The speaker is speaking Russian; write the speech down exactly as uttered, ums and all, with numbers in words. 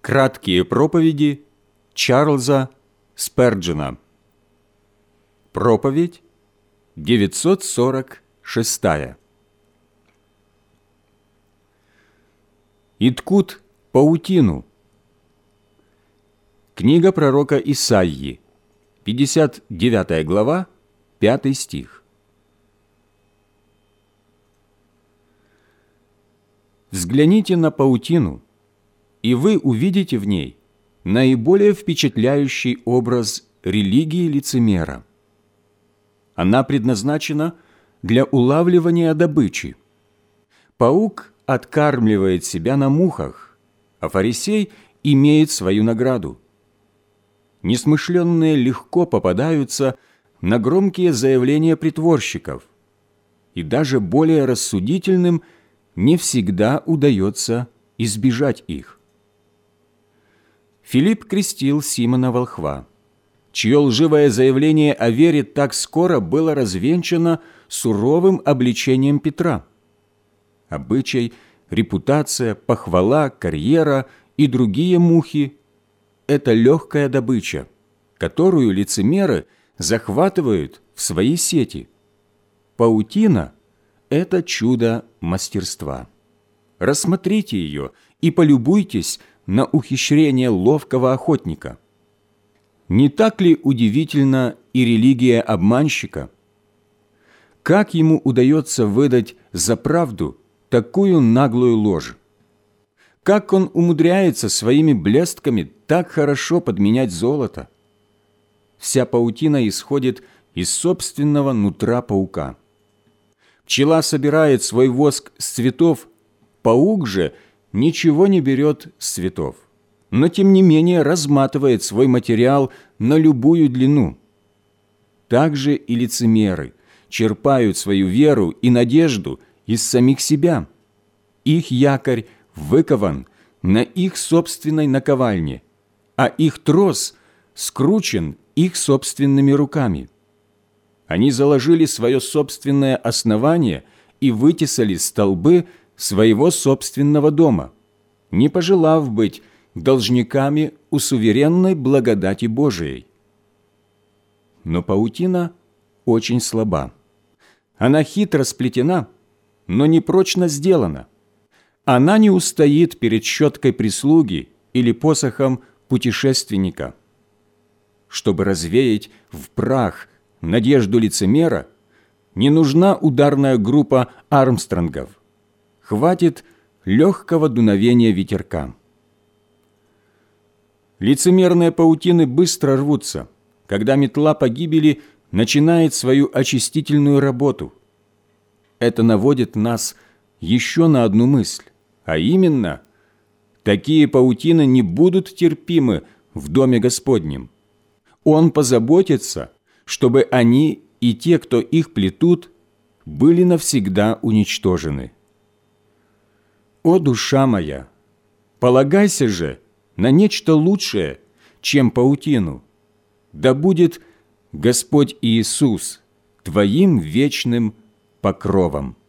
Краткие проповеди Чарльза Сперджена. Проповедь девятьсот сорок шестая. И ткут паутину. Книга пророка Исаии, пятьдесят девятая глава, пятый стих. Взгляните на паутину, и вы увидите в ней наиболее впечатляющий образ религии лицемера. Она предназначена для улавливания добычи. Паук откармливает себя на мухах, а фарисей имеет свою награду. Несмышленные легко попадаются на громкие заявления притворщиков, и даже более рассудительным не всегда удается избежать их. Филипп крестил Симона Волхва, чье лживое заявление о вере так скоро было развенчано суровым обличением Петра. Обычай, репутация, похвала, карьера и другие мухи – это легкая добыча, которую лицемеры захватывают в свои сети. Паутина – это чудо мастерства. Рассмотрите ее и полюбуйтесь на ухищрение ловкого охотника. Не так ли удивительна и религия обманщика? Как ему удается выдать за правду такую наглую ложь? Как он умудряется своими блестками так хорошо подменять золото? Вся паутина исходит из собственного нутра паука. Пчела собирает свой воск с цветов, паук же ничего не берет с цветов, но тем не менее разматывает свой материал на любую длину. Так же и лицемеры черпают свою веру и надежду из самих себя. Их якорь выкован на их собственной наковальне, а их трос скручен их собственными руками. Они заложили свое собственное основание и вытесали столбы своего собственного дома, не пожелав быть должниками у суверенной благодати Божией. Но паутина очень слаба. Она хитро сплетена, но непрочно сделана. Она не устоит перед щеткой прислуги или посохом путешественника. Чтобы развеять в прах надежду лицемера, не нужна ударная группа Армстронгов. Хватит легкого дуновения ветерка. Лицемерные паутины быстро рвутся, когда метла погибели начинает свою очистительную работу. Это наводит нас еще на одну мысль, а именно, такие паутины не будут терпимы в Доме Господнем. Он позаботится, чтобы они и те, кто их плетут, были навсегда уничтожены. О, душа моя, полагайся же на нечто лучшее, чем паутину. Да будет Господь Иисус твоим вечным покровом.